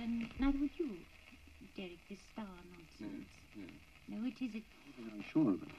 and neither would you, Derek, this star nonsense. No, it isn't. I'm sure of it.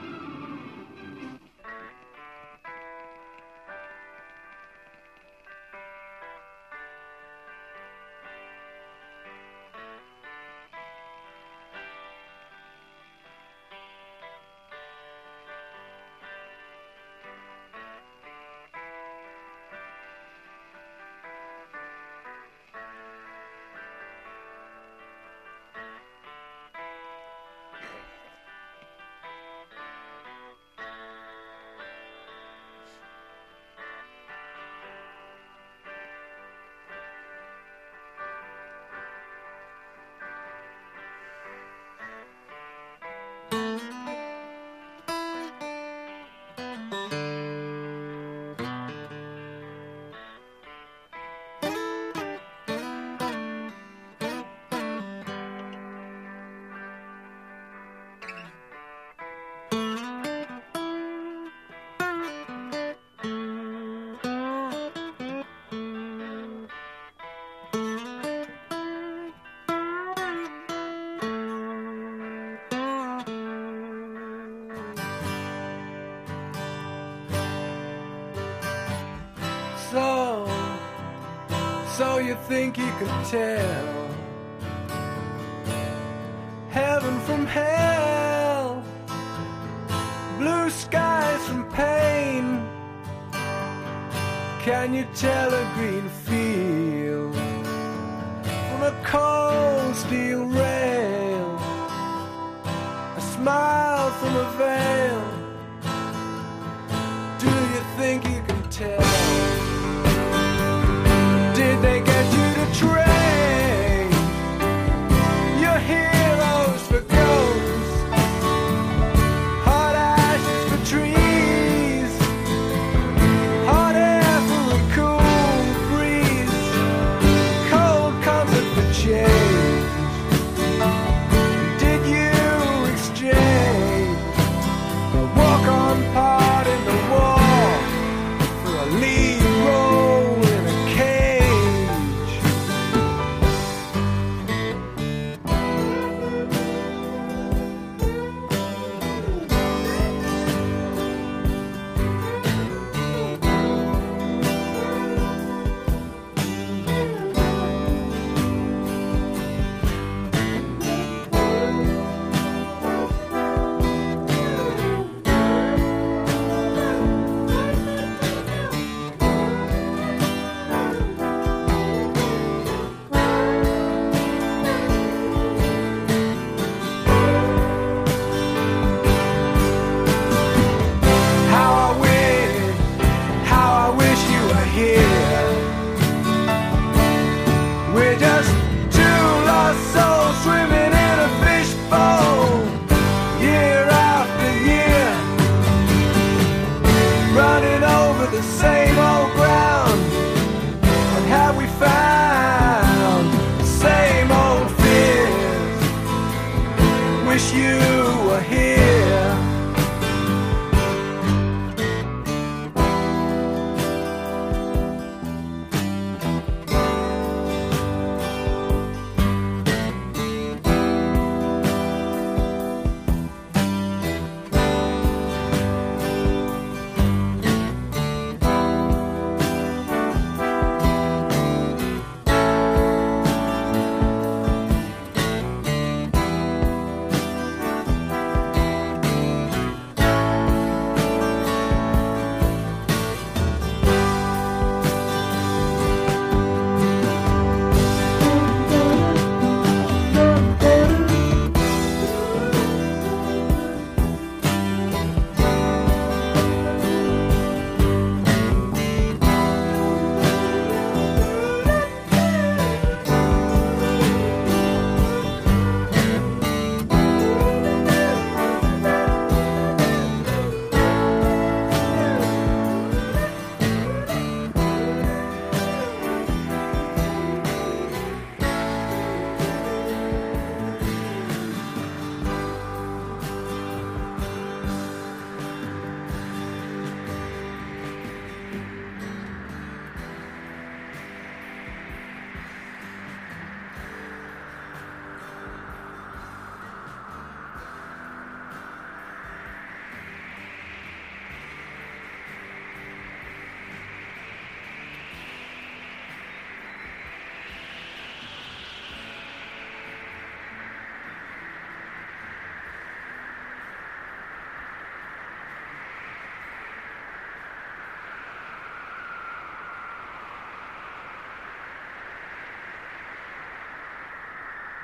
So you think you could tell heaven from hell, blue skies from pain? Can you tell a green field from a cold steel rail, a smile from a veil? Do you think you can tell? Did they get you to train your heroes for ghosts, hot ashes for trees, hot air for a cool breeze, cold comfort for change? Did you exchange a walk-on part in the war for a lead role in a cage? How I wish you were here. We're just two lost souls swimming in a fishbowl, year after year, running over the same